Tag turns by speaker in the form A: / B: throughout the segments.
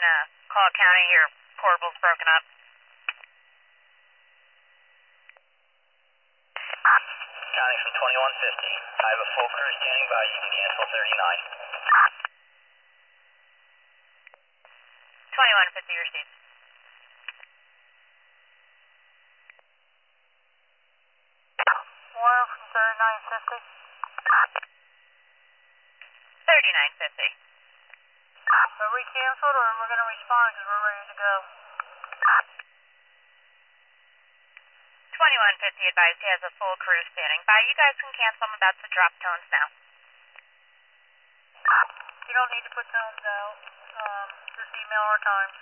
A: Clark County, your portable's broken up.
B: County from 2150. I have a full crew standing by. You can cancel 39.
A: 2150, your seats.
C: Oil from 3950.
A: 3950.
C: Are we canceled or we're going to respond because we're ready to go?
A: 2150 advised he has a full crew standing by. You guys can cancel. I'm about to drop tones now.
C: You don't need to put tones out. Just email our times.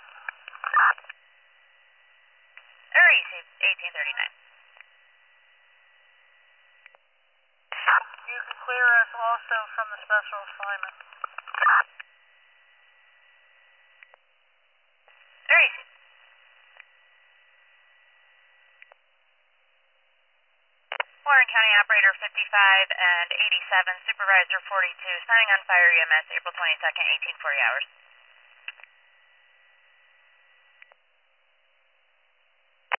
A: Or easy, 1839.
C: You can clear us also from the special assignment.
A: Or easy. Warren County Operator 55 and 87, Supervisor 42, signing on Fire EMS, April 22nd, 1840 hours.